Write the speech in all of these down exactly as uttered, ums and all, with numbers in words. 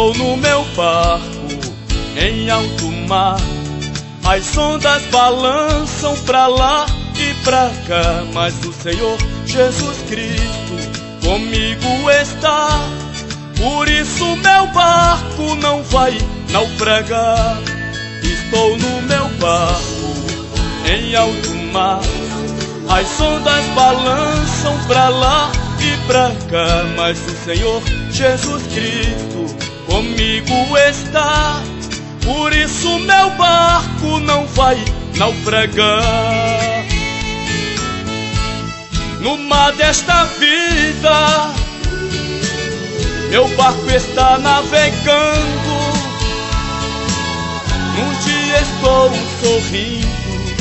Estou no meu barco em alto mar, as ondas balançam pra lá e pra cá, mas o Senhor Jesus Cristo comigo está. Por isso meu barco não vai naufragar. Estou no meu barco em alto mar, as ondas balançam pra lá e pra cá, mas o Senhor Jesus Cristo comigo está. Por isso meu barco não vai naufragar. No mar desta vida, meu barco está navegando. Num dia estou sorrindo,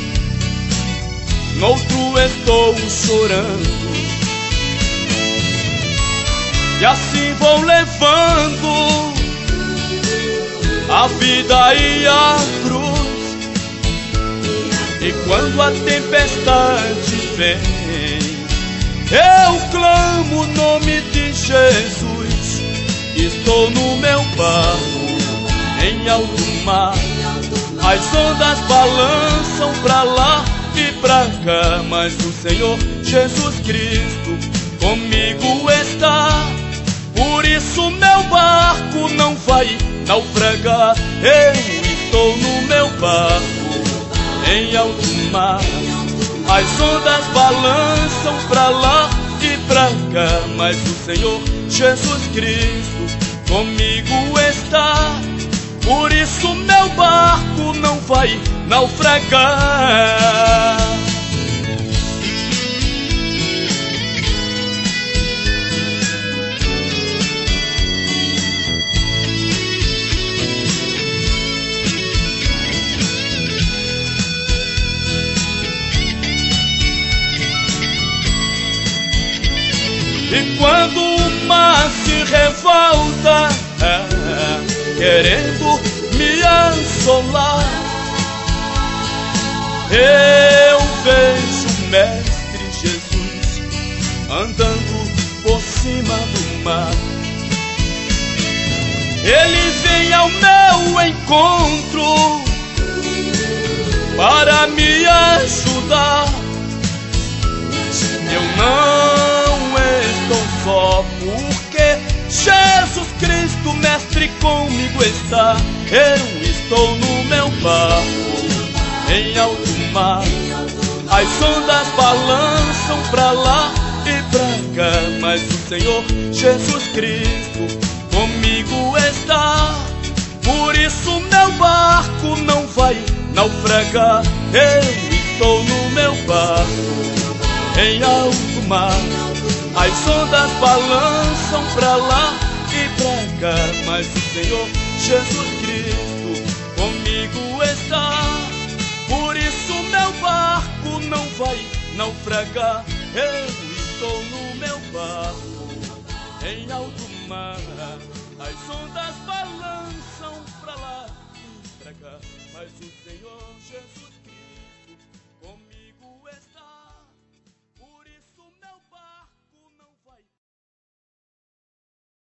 no outro estou chorando. E assim vou levando a vida e a cruz. E quando a tempestade vem, eu clamo o nome de Jesus. Estou no meu barco em alto mar, as ondas balançam pra lá e pra cá, mas o Senhor Jesus Cristo comigo está. Por isso meu barco não vai naufragar. Eu estou no meu barco em alto mar, as ondas balançam pra lá e pra cá, mas o Senhor Jesus Cristo comigo está. Por isso meu barco não vai naufragar. E quando o mar se revolta, é, querendo me assolar, eu vejo o Mestre Jesus andando por cima do mar. Ele vem ao meu encontro para me ajudar. Eu não estou só, porque Jesus Cristo, Mestre, comigo está. Eu estou no meu barco em alto mar, as ondas balançam pra lá e pra cá, mas o Senhor Jesus Cristo comigo está. Por isso meu barco não vai naufragar. Eu estou no meu barco em alto mar, as ondas balançam pra lá e pra cá, mas o Senhor Jesus Cristo comigo está. Por isso meu barco não vai naufragar. Eu estou no meu barco em alto mar, as ondas balançam pra lá e pra cá, mas o Senhor Jesus